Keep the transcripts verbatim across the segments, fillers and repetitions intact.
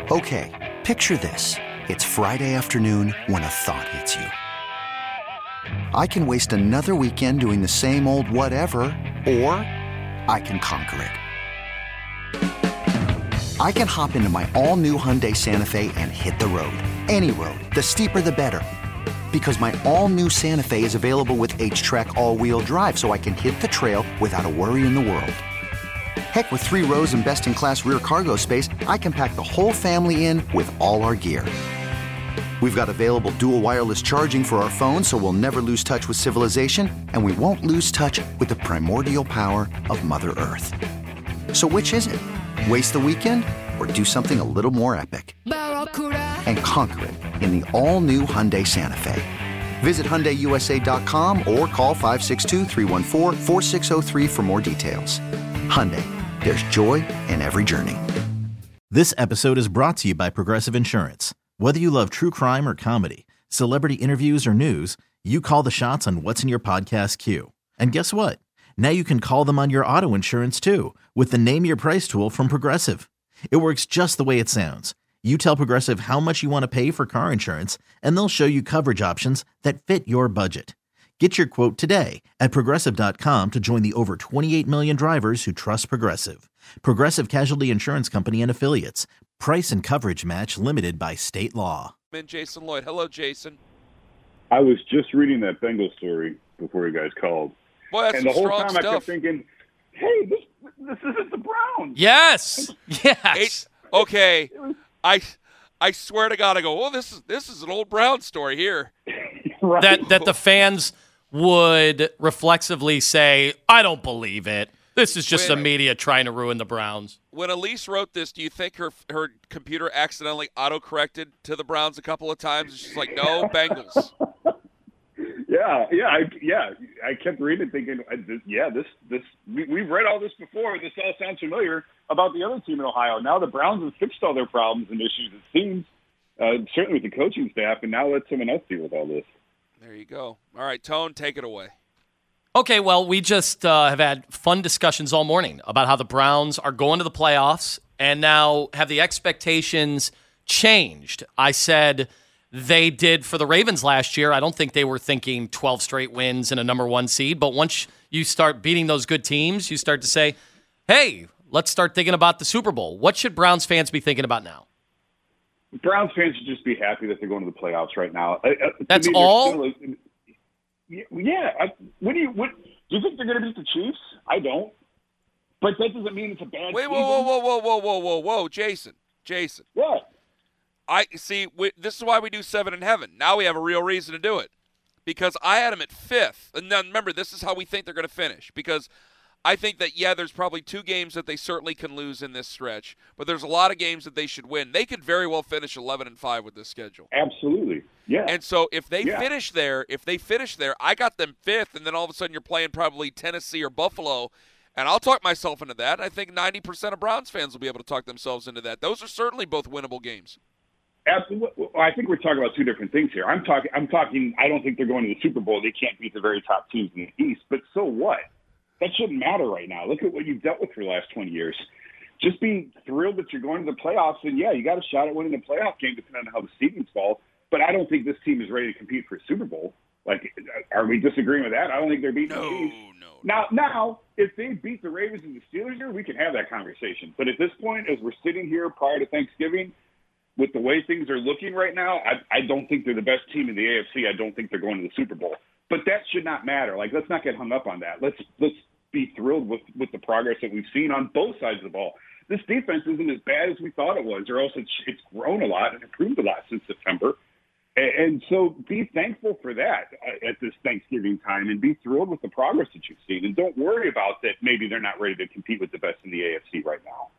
Okay, picture this. It's Friday afternoon when a thought hits you. I can waste another weekend doing the same old whatever, or I can conquer it. I can hop into my all-new Hyundai Santa Fe and hit the road. Any road. The steeper, the better. Because my all-new Santa Fe is available with H-Track all-wheel drive, so I can hit the trail without a worry in the world. Heck, with three rows and best-in-class rear cargo space, I can pack the whole family in with all our gear. We've got available dual wireless charging for our phones, so we'll never lose touch with civilization, and we won't lose touch with the primordial power of Mother Earth. So which is it? Waste the weekend or do something a little more epic? And conquer it in the all-new Hyundai Santa Fe. Visit Hyundai U S A dot com or call five six two, three one four, four six zero three for more details. Hyundai, there's joy in every journey. This episode is brought to you by Progressive Insurance. Whether you love true crime or comedy, celebrity interviews or news, you call the shots on what's in your podcast queue. And guess what? Now you can call them on your auto insurance too with the Name Your Price tool from Progressive. It works just the way it sounds. You tell Progressive how much you want to pay for car insurance, and they'll show you coverage options that fit your budget. Get your quote today at Progressive dot com to join the over twenty-eight million drivers who trust Progressive. Progressive Casualty Insurance Company and Affiliates. Price and coverage match limited by state law. And Jason Lloyd. Hello, Jason. I was just reading that Bengal story before you guys called. Boy, that's and the some whole strong time stuff. I kept thinking, hey, this this isn't the Browns. Yes. Yes. It, okay. I I swear to God, I go, well, this is this is an old Brown story here. Right. That that the fans would reflexively say, I don't believe it. This is just When- the media trying to ruin the Browns. When Elise wrote this, do you think her her computer accidentally auto-corrected to the Browns a couple of times? She's like, no, Bengals. Yeah, yeah, I, yeah. I kept reading, thinking, I, this, yeah, this, this. We, we've read all this before. This all sounds familiar about the other team in Ohio. Now the Browns have fixed all their problems and issues. It seems, uh, certainly with the coaching staff, and now let someone else deal with all this. There you go. All right, Tone, take it away. Okay, well, we just uh, have had fun discussions all morning about how the Browns are going to the playoffs and now have the expectations changed. I said they did for the Ravens last year. I don't think they were thinking twelve straight wins and a number one seed, but once you start beating those good teams, you start to say, hey, let's start thinking about the Super Bowl. What should Browns fans be thinking about now? Browns fans should just be happy that they're going to the playoffs right now. Uh, uh, That's me, all? still a- Yeah, I, what do you what do you think they're going to beat the Chiefs? I don't, but that doesn't mean it's a bad. Wait, season. whoa, whoa, whoa, whoa, whoa, whoa, whoa, Jason, Jason. What? I see. We, this is why we do seven in heaven. Now we have a real reason to do it, because I had them at fifth, and then remember, this is how we think they're going to finish. Because I think that yeah, there's probably two games that they certainly can lose in this stretch, but there's a lot of games that they should win. They could very well finish eleven and five with this schedule. Absolutely, yeah. And so if they Yeah. finish there, if they finish there, I got them fifth, and then all of a sudden you're playing probably Tennessee or Buffalo, and I'll talk myself into that. I think ninety percent of Browns fans will be able to talk themselves into that. Those are certainly both winnable games. Absolutely. I think we're talking about two different things here. I'm talking. I'm talking. I don't think they're going to the Super Bowl. They can't beat the very top teams in the East. But so what? That shouldn't matter right now. Look at what you've dealt with for the last twenty years. Just be thrilled that you're going to the playoffs, and yeah, you got a shot at winning a playoff game depending on how the seedings fall. But I don't think this team is ready to compete for a Super Bowl. Like, are we disagreeing with that? I don't think they're beating No, the Chiefs. no. Now, now, if they beat the Ravens and the Steelers here, we can have that conversation. But at this point, as we're sitting here prior to Thanksgiving, with the way things are looking right now, I, I don't think they're the best team in the A F C. I don't think they're going to the Super Bowl. But that should not matter. Like, let's not get hung up on that. Let's let's be thrilled with, with the progress that we've seen on both sides of the ball. This defense isn't as bad as we thought it was, or else it's, it's grown a lot and improved a lot since September. And, and so be thankful for that at this Thanksgiving time, and be thrilled with the progress that you've seen. And don't worry about that maybe they're not ready to compete with the best in the A F C right now.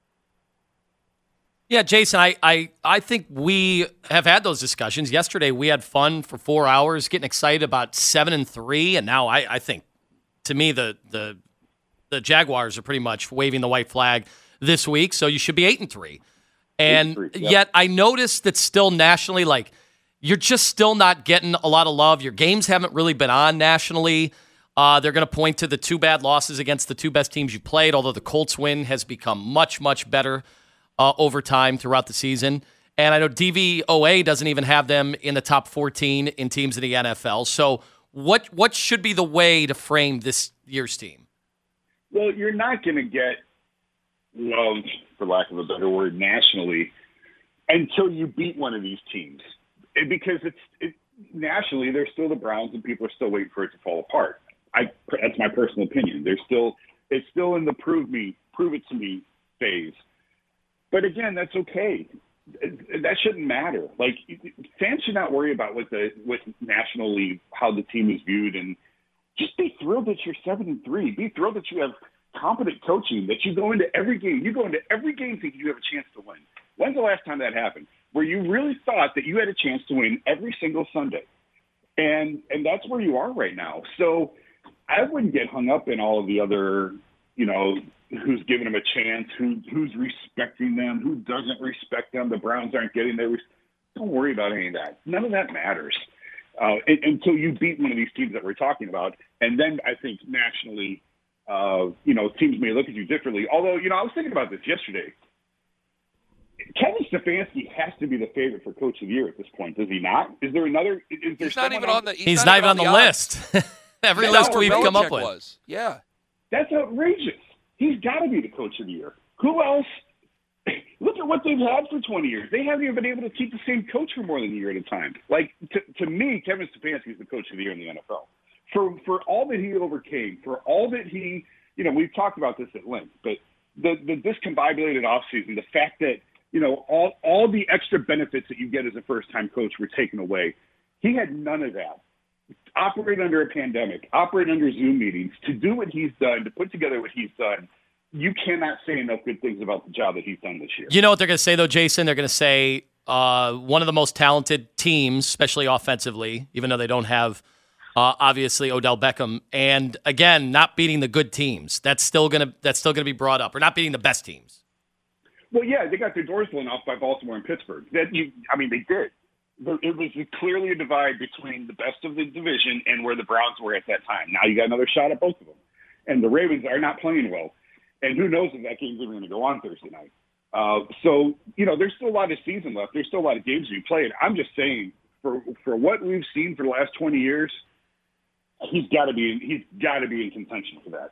Yeah, Jason, I, I, I think we have had those discussions. Yesterday, we had fun for four hours, getting excited about seven and three, and now I, I think, to me, the the the Jaguars are pretty much waving the white flag this week. So you should be eight and three, and Eight and three, yep. yet I noticed that still nationally, like you're just still not getting a lot of love. Your games haven't really been on nationally. Uh, they're going to point to the two bad losses against the two best teams you played, although the Colts win has become much much better. uh, over time throughout the season. And I know D V O A doesn't even have them in the top fourteen in teams in the N F L. So what what should be the way to frame this year's team? Well, you're not going to get love, for lack of a better word, nationally until you beat one of these teams. Because it's it, nationally, they're still the Browns, and people are still waiting for it to fall apart. I that's my personal opinion. They're still it's still in the prove me prove it to me phase. But again, that's okay. That shouldn't matter. Like, fans should not worry about what the what nationally how the team is viewed, and just be thrilled that you're seven and three. Be thrilled that you have competent coaching, that you go into every game. You go into every game thinking you have a chance to win. When's the last time that happened? Where you really thought that you had a chance to win every single Sunday, and and that's where you are right now. So I wouldn't get hung up in all of the other, you know, who's giving them a chance, who who's respecting them, who doesn't respect them. The Browns aren't getting their res- don't worry about any of that. None of that matters uh, until you beat one of these teams that we're talking about. And then I think nationally, uh, you know, teams may look at you differently. Although, you know, I was thinking about this yesterday. Kevin Stefanski has to be the favorite for Coach of the Year at this point, does he not? Is there another? Is there he's not even on the. He's, he's not, not even on the, the list. Every yeah, list we've Belichick come up with. Was. Yeah. That's outrageous. He's got to be the Coach of the Year. Who else? Look at what they've had for twenty years. They haven't even been able to keep the same coach for more than a year at a time. Like, to, to me, Kevin Stefanski is the Coach of the Year in the N F L. For for all that he overcame, for all that he, you know, we've talked about this at length, but the, the discombobulated offseason, the fact that, you know, all, all the extra benefits that you get as a first-time coach were taken away. He had none of that. Operate under a pandemic, operate under Zoom meetings, to do what he's done, to put together what he's done, you cannot say enough good things about the job that he's done this year. You know what they're going to say, though, Jason? They're going to say uh, one of the most talented teams, especially offensively, even though they don't have, uh, obviously, Odell Beckham. And, again, not beating the good teams. That's still going to that's still going to be brought up. Or not beating the best teams. Well, yeah, they got their doors blown off by Baltimore and Pittsburgh. That you, I mean, they did. It was clearly a divide between the best of the division and where the Browns were at that time. Now you got another shot at both of them. And the Ravens are not playing well. And who knows if that game's even going to go on Thursday night. Uh, so, you know, there's still a lot of season left. There's still a lot of games to be played. I'm just saying, for for what we've seen for the last twenty years, he's got to be he's got to be in contention for that.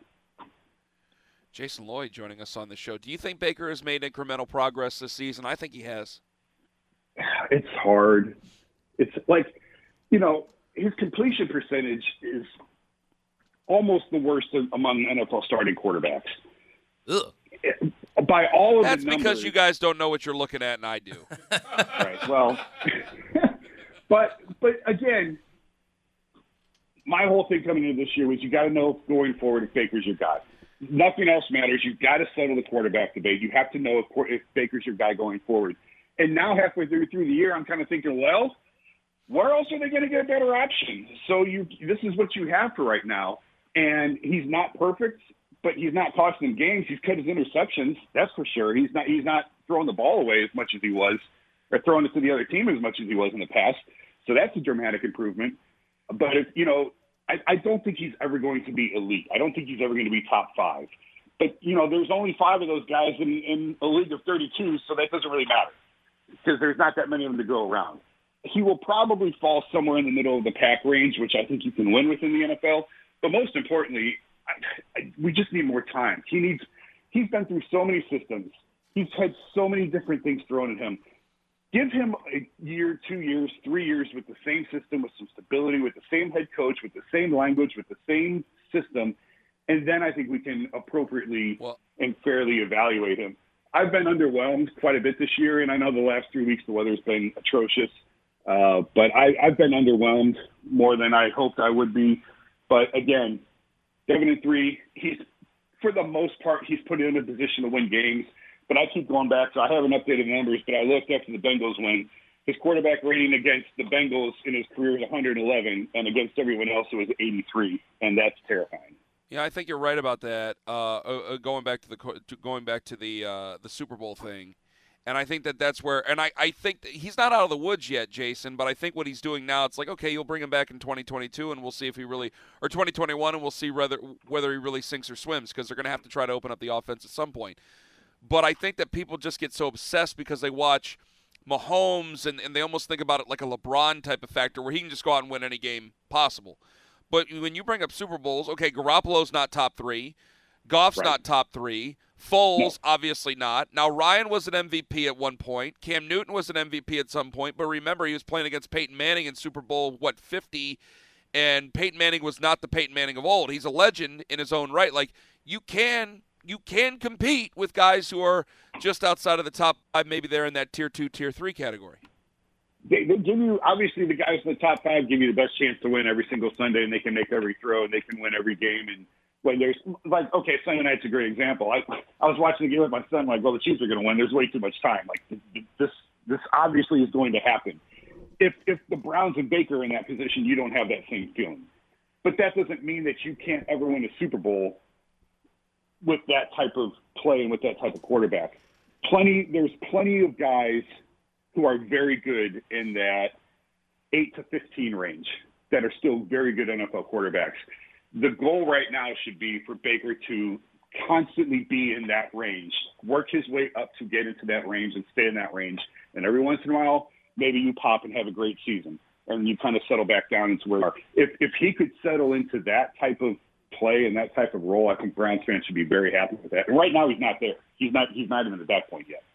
Jason Lloyd joining us on the show. Do you think Baker has made incremental progress this season? I think he has. It's hard. It's like, you know, his completion percentage is almost the worst among N F L starting quarterbacks. Ugh. By all of That's the numbers. because you guys don't know what you're looking at, and I do. Right. Well, but but again, my whole thing coming into this year was you got to know going forward if Baker's your guy. Nothing else matters. You've got to settle the quarterback debate. You have to know if, if Baker's your guy going forward. And now halfway through through the year, I'm kind of thinking, well, where else are they going to get a better option? So you, this is what you have for right now. And he's not perfect, but he's not costing them games. He's cut his interceptions, that's for sure. He's not he's not throwing the ball away as much as he was, or throwing it to the other team as much as he was in the past. So that's a dramatic improvement. But if you know, I, I don't think he's ever going to be elite. I don't think he's ever going to be top five. But you know, there's only five of those guys in, in a league of thirty-two, so that doesn't really matter, because there's not that many of them to go around. He will probably fall somewhere in the middle of the pack range, which I think you can win with in the N F L. But most importantly, I, I, we just need more time. He needs. He's been through so many systems. He's had so many different things thrown at him. Give him a year, two years, three years with the same system, with some stability, with the same head coach, with the same language, with the same system, and then I think we can appropriately well, and fairly evaluate him. I've been underwhelmed quite a bit this year, and I know the last three weeks the weather's been atrocious. Uh, but I, I've been underwhelmed more than I hoped I would be. But again, seven and three, he's for the most part he's put in a position to win games. But I keep going back, so I haven't updated numbers. But I looked after the Bengals win. His quarterback rating against the Bengals in his career was one hundred eleven, and against everyone else it was eighty-three, and that's terrifying. Yeah, I think you're right about that. Uh, uh, going back to the to going back to the uh, the Super Bowl thing. And I think that that's where – and I, I think that he's not out of the woods yet, Jason, but I think what he's doing now, it's like, okay, you'll bring him back in twenty twenty-two and we'll see if he really – or twenty twenty-one and we'll see whether, whether he really sinks or swims, because they're going to have to try to open up the offense at some point. But I think that people just get so obsessed because they watch Mahomes and, and they almost think about it like a LeBron type of factor where he can just go out and win any game possible. But when you bring up Super Bowls, okay, Garoppolo's not top three. Goff's right. not top three. Foles, no. obviously not. Now, Ryan was an M V P at one point. Cam Newton was an M V P at some point. But remember, he was playing against Peyton Manning in Super Bowl, what, fifty? And Peyton Manning was not the Peyton Manning of old. He's a legend in his own right. Like, you can you can compete with guys who are just outside of the top five. Maybe they're in that tier two, tier three category. They, they give you, obviously, the guys in the top five give you the best chance to win every single Sunday, and they can make every throw, and they can win every game. And when there's, like, okay, Sunday night's a great example. I I was watching the game with my son, like, well, the Chiefs are going to win. There's way too much time. Like, this this obviously is going to happen. If if the Browns and Baker are in that position, you don't have that same feeling. But that doesn't mean that you can't ever win a Super Bowl with that type of play and with that type of quarterback. Plenty, there's plenty of guys who are very good in that eight to fifteen range that are still very good N F L quarterbacks. The goal right now should be for Baker to constantly be in that range, work his way up to get into that range and stay in that range. And every once in a while, maybe you pop and have a great season and you kind of settle back down into where you are. If, if he could settle into that type of play and that type of role, I think Browns fans should be very happy with that. And right now he's not there. He's not, he's not even at that point yet.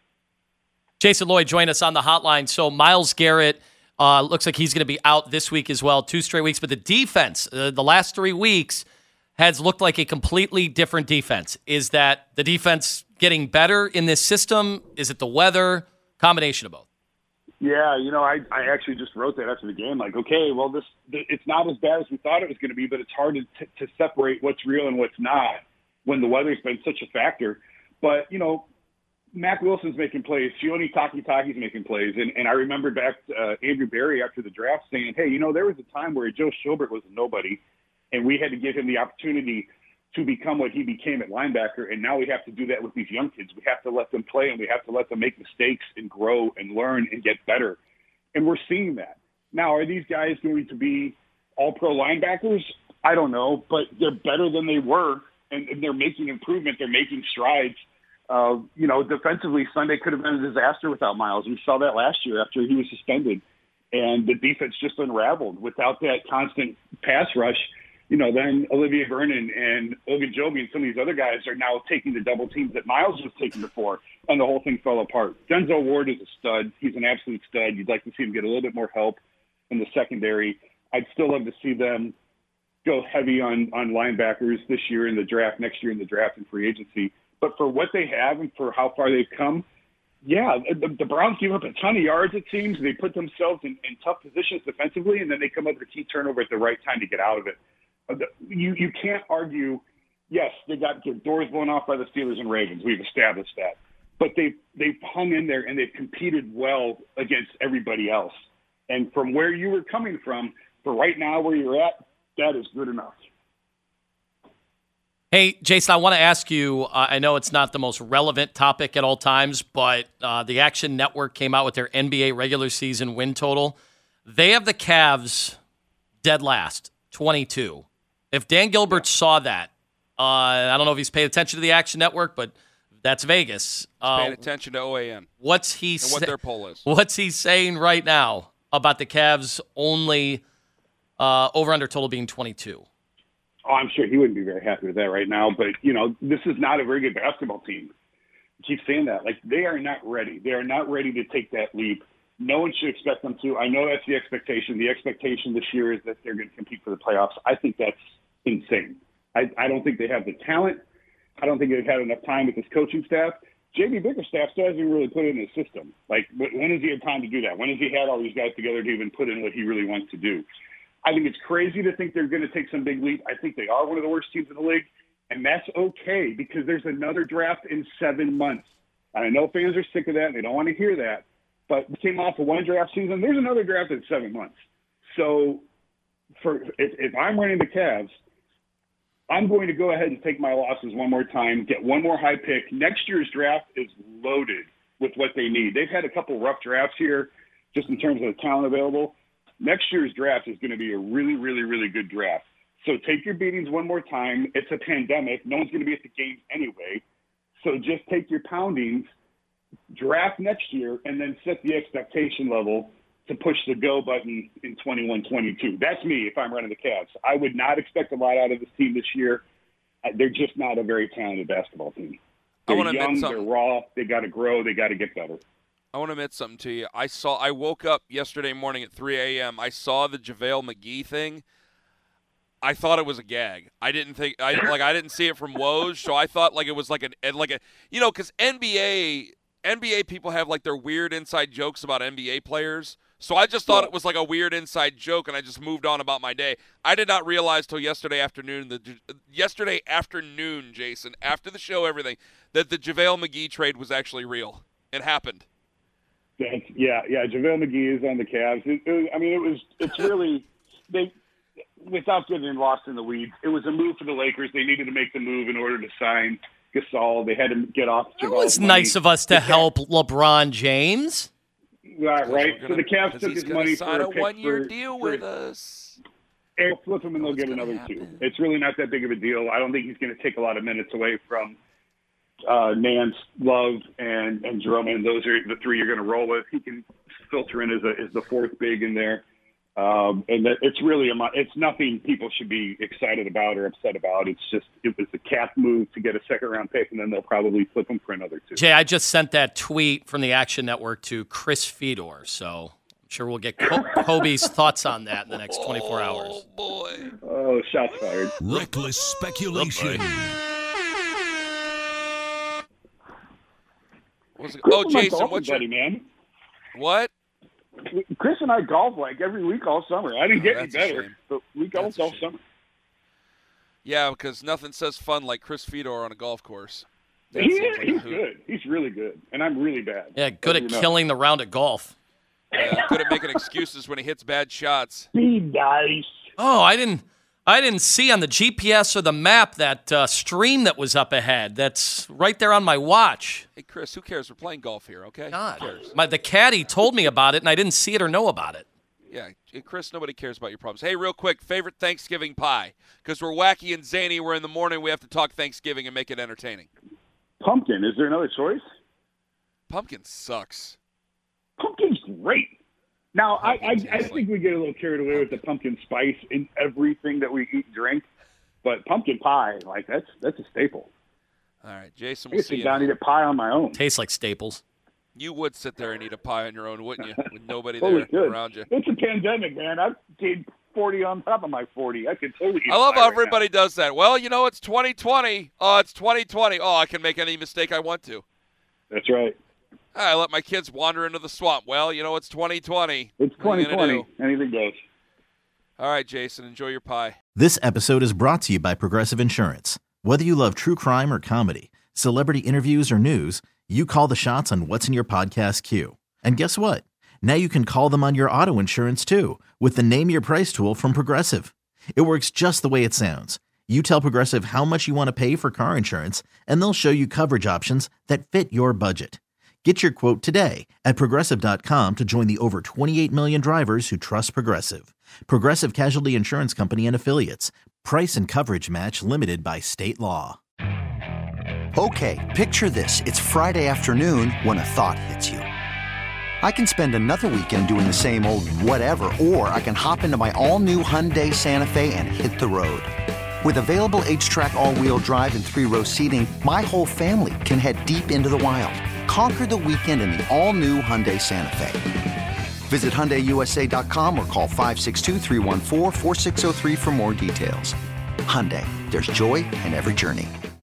Jason Lloyd joined us on the hotline. So Myles Garrett uh, looks like he's going to be out this week as well, two straight weeks. But the defense, uh, the last three weeks, has looked like a completely different defense. Is that the defense getting better in this system? Is it the weather? Combination of both. Yeah, you know, I, I actually just wrote that after the game. Like, okay, well, this it's not as bad as we thought it was going to be, but it's hard to, to separate what's real and what's not when the weather's been such a factor. But, you know, Mac Wilson's making plays. Sione Takitaki's making plays. And, and I remember back uh, Andrew Berry after the draft saying, hey, you know, there was a time where Joe Schobert was a nobody, and we had to give him the opportunity to become what he became at linebacker, and now we have to do that with these young kids. We have to let them play, and we have to let them make mistakes and grow and learn and get better. And we're seeing that. Now, are these guys going to be all-pro linebackers? I don't know, but they're better than they were, and, and they're making improvement. They're making strides. Uh, you know, defensively, Sunday could have been a disaster without Myles. We saw that last year after he was suspended, and the defense just unraveled. Without that constant pass rush, you know, then Olivier Vernon and Ogunjobi and some of these other guys are now taking the double teams that Myles was taking before, and the whole thing fell apart. Denzel Ward is a stud. He's an absolute stud. You'd like to see him get a little bit more help in the secondary. I'd still love to see them go heavy on, on linebackers this year in the draft, next year in the draft and free agency. But for what they have and for how far they've come, yeah, the, the Browns give up a ton of yards, it seems. They put themselves in, in tough positions defensively, and then they come up with a key turnover at the right time to get out of it. You you can't argue, yes, they got their doors blown off by the Steelers and Ravens. We've established that. But they've, they've hung in there, and they've competed well against everybody else. And from where you were coming from, for right now where you're at, that is good enough. Hey, Jason, I want to ask you, uh, I know it's not the most relevant topic at all times, but uh, the Action Network came out with their N B A regular season win total. They have the Cavs dead last, twenty-two. If Dan Gilbert yeah. saw that, uh, I don't know if he's paid attention to the Action Network, but that's Vegas. Uh, paying attention to O A N. What's he and sa- what their poll is. What's he saying right now about the Cavs only uh, over-under total being twenty-two? Oh, I'm sure he wouldn't be very happy with that right now. But, you know, this is not a very good basketball team. I keep saying that. Like, they are not ready. They are not ready to take that leap. No one should expect them to. I know that's the expectation. The expectation this year is that they're going to compete for the playoffs. I think that's insane. I, I don't think they have the talent. I don't think they've had enough time with this coaching staff. J B Bickerstaff still hasn't really put in his system. Like, when has he had time to do that? When has he had all these guys together to even put in what he really wants to do? I think it's crazy to think they're going to take some big leap. I think they are one of the worst teams in the league, and that's okay because there's another draft in seven months. And I know fans are sick of that, and they don't want to hear that, but we came off of one draft season. There's another draft in seven months. So for if, if I'm running the Cavs, I'm going to go ahead and take my losses one more time, get one more high pick. Next year's draft is loaded with what they need. They've had a couple rough drafts here just in terms of the talent available. Next year's draft is going to be a really, really, really good draft. So take your beatings one more time. It's a pandemic. No one's going to be at the games anyway. So just take your poundings, draft next year, and then set the expectation level to push the go button in twenty-one twenty-two. That's me if I'm running the Cavs. I would not expect a lot out of this team this year. They're just not a very talented basketball team. They're I young, they're raw, they got to grow, they got to get better. I want to admit something to you. I saw. I woke up yesterday morning at three a.m. I saw the JaVale McGee thing. I thought it was a gag. I didn't think I like I didn't see it from Woj, so I thought like it was like an like a you know because N B A N B A people have like their weird inside jokes about N B A players. So I just thought it was like a weird inside joke, and I just moved on about my day. I did not realize till yesterday afternoon, the yesterday afternoon, Jason, after the show, everything, that the JaVale McGee trade was actually real. It happened. That's, yeah, yeah. JaVale McGee is on the Cavs. It, it, I mean, it was. It's really they. Without getting lost in the weeds, it was a move for the Lakers. They needed to make the move in order to sign Gasol. They had to get off. It was money. Nice of us to help LeBron James. Right, right. Gonna, so the Cavs took his money sign for a, a one-year for, deal for, with us. They'll flip him and they'll get another happen? two. It's really not that big of a deal. I don't think he's going to take a lot of minutes away from uh, Nance, Love, and and Jerome. And those are the three you're going to roll with. He can filter in as a as the fourth big in there. Um, and that it's really a, it's nothing people should be excited about or upset about. It's just it was a cap move to get a second round pick, and then they'll probably flip him for another two. Jay, I just sent that tweet from the Action Network to Chris Fedor, so I'm sure we'll get Kobe's thoughts on that in the next twenty-four hours. Oh boy! Oh, shots fired! Reckless speculation. What's it? Oh, Jason, what's your buddy, man? What? Chris and I golf like every week all summer. I didn't oh, get any better, but we golfed all summer. Yeah, because nothing says fun like Chris Fedor on a golf course. He is, like he's good. He's really good, and I'm really bad. Yeah, good at killing the round at golf. Yeah, good at making excuses when he hits bad shots. Be nice. Oh, I didn't. I didn't see on the G P S or the map that uh, stream that was up ahead. That's right there on my watch. Hey, Chris, who cares? We're playing golf here, okay? God. Who cares? My, the caddy told me about it, and I didn't see it or know about it. Yeah, Chris, nobody cares about your problems. Hey, real quick, favorite Thanksgiving pie? Because we're wacky and zany. We're in the morning. We have to talk Thanksgiving and make it entertaining. Pumpkin. Is there another choice? Pumpkin sucks. Pumpkin's great. Now, I, I, I think we get a little carried away with the pumpkin spice in everything that we eat and drink, but pumpkin pie, like that's that's a staple. All right, Jason, we'll we'll sit see down and eat a pie on my own. Tastes like Staples. You would sit there and eat a pie on your own, wouldn't you? With nobody Totally there good. around you. It's a pandemic, man. I've gained forty on top of my forty. I could totally eat I love a pie how right everybody now. does that. Well, you know, it's twenty twenty. Oh, it's twenty twenty. Oh, I can make any mistake I want to. That's right. I let my kids wander into the swamp. Well, you know, it's twenty twenty. It's twenty twenty. Anything goes. All right, Jason, enjoy your pie. This episode is brought to you by Progressive Insurance. Whether you love true crime or comedy, celebrity interviews or news, you call the shots on what's in your podcast queue. And guess what? Now you can call them on your auto insurance too with the Name Your Price tool from Progressive. It works just the way it sounds. You tell Progressive how much you want to pay for car insurance, and they'll show you coverage options that fit your budget. Get your quote today at Progressive dot com to join the over twenty-eight million drivers who trust Progressive. Progressive Casualty Insurance Company and Affiliates. Price and coverage match limited by state law. Okay, picture this. It's Friday afternoon when a thought hits you. I can spend another weekend doing the same old whatever, or I can hop into my all-new Hyundai Santa Fe and hit the road. With available H-Track all-wheel drive and three-row seating, my whole family can head deep into the wild. Conquer the weekend in the all-new Hyundai Santa Fe. Visit Hyundai U S A dot com or call five six two, three one four, four six zero three for more details. Hyundai, there's joy in every journey.